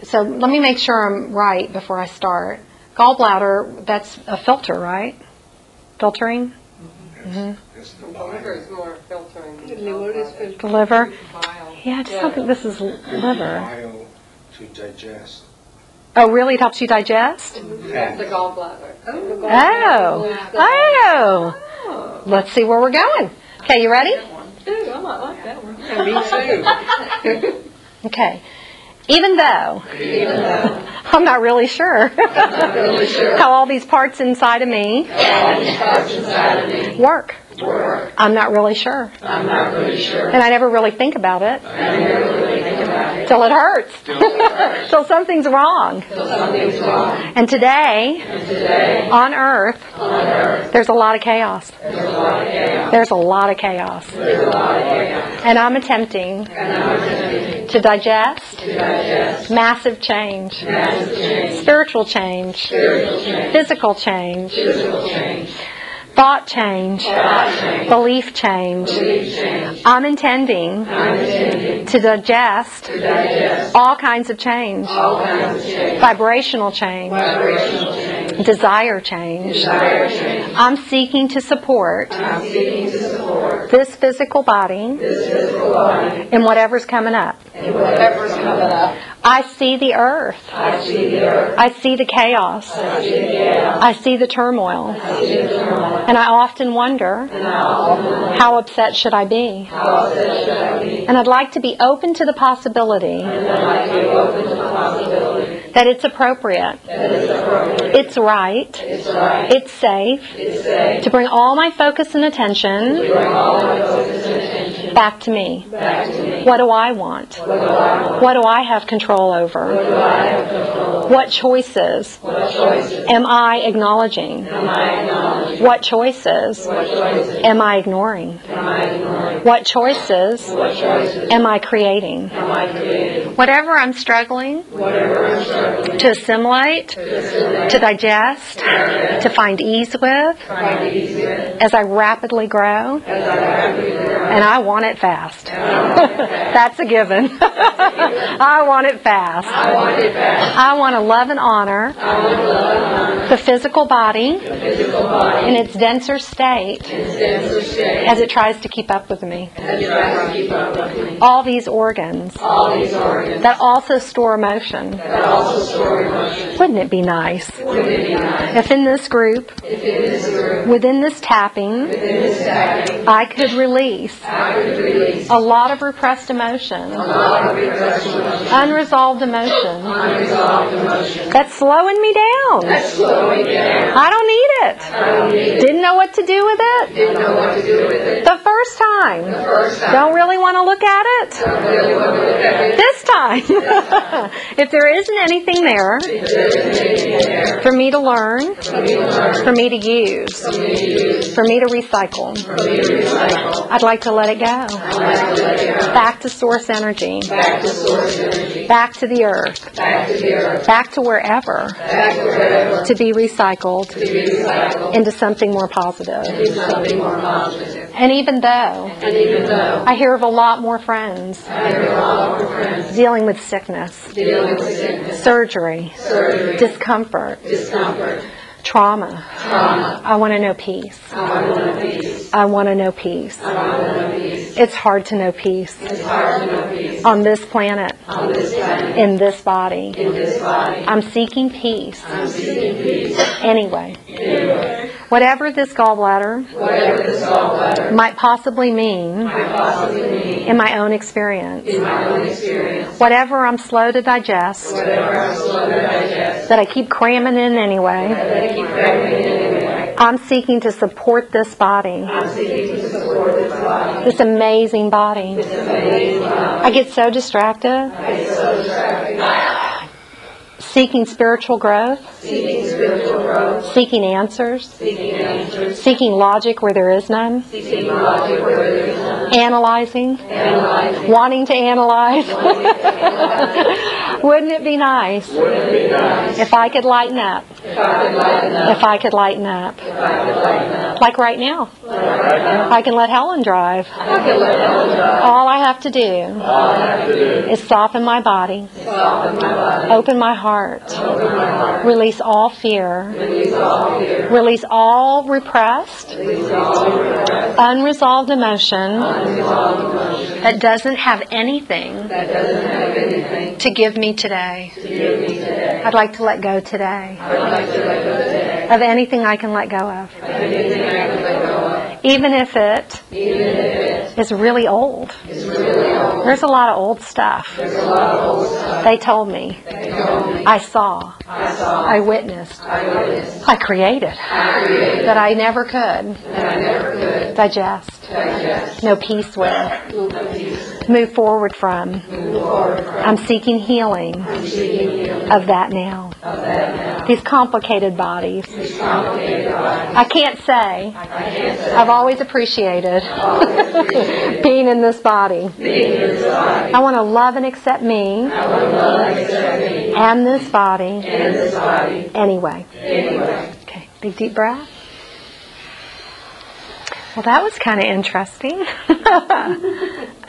so let me make sure I'm right before I start. Gallbladder, that's a filter, right? Filtering? The liver is more filtering. The liver? Yeah, I just don't think this is liver. Bile to digest. Oh, really? It helps you digest? That's the gallbladder. Oh. Let's see where we're going. Okay, you ready? I might like that one. Me too. Okay. Even though I'm not really sure how all these parts inside of me work. I'm not really sure. And I never really think about it. Till it hurts. Till something's wrong. And today, on Earth, there's a lot of chaos. There's a lot of chaos. And I'm attempting to digest massive change, spiritual change, physical change, thought change, belief change. I'm intending to digest all kinds of change, vibrational change, desire change. I'm seeking to support this physical body in whatever's coming up. I see the earth. I see the chaos. I see the turmoil. And I often wonder, how upset should I be? And I'd like to be open to the possibility that it's appropriate, it's right, it's safe to bring all my focus and attention back to me. What do I want? What do I have control over? What choices am I acknowledging? What choices am I ignoring? What choices am I creating? Whatever I'm struggling to assimilate, to digest, to find ease with, as I rapidly grow, and I want it fast. That's a given. I want it fast. I want to love and honor the physical body in its denser state as it tries to keep up with me. All these organs that also store emotion. Wouldn't it be nice if in this group, within this tapping, I could release a lot of repressed emotion, unresolved emotion, that's slowing me down. I don't need it. Didn't know what to do with it the first time. Don't really want to look at it this time. If there isn't anything there for me to learn, for me to use, for me to recycle, I'd like to let it go. Back to source energy. Back to the earth. Back to wherever. To be recycled into something more positive. And even though I hear of a lot more friends dealing with sickness, surgery, discomfort, trauma. I want to know peace. I want to know peace. It's hard to know peace on this planet, in this body. I'm seeking peace anyway. Whatever this gallbladder might possibly mean in my own experience. Whatever I'm slow to digest, that I keep cramming in anyway, I'm seeking to support this body, this amazing body. I get so distracted. Seeking spiritual growth, seeking answers, seeking logic where there is none, analyzing, wanting to analyze. Wouldn't it be nice if I could lighten up If I could lighten up. Like right now. I can let Helen drive. All I have to do is soften my body. Open my heart. Release all fear. Release all repressed, unresolved emotion that doesn't have anything to give me today. I'd like to let go today of anything I can let go of. Even if it is really old. There's a lot of old stuff. They told me. I saw. I witnessed. I created. That I never could digest. No peace with. Move forward from. I'm seeking healing of that now. These complicated bodies. I can't say I've always appreciated being in this body. I want to love and accept me and this body anyway. Okay, big deep breath. Well, that was kind of interesting.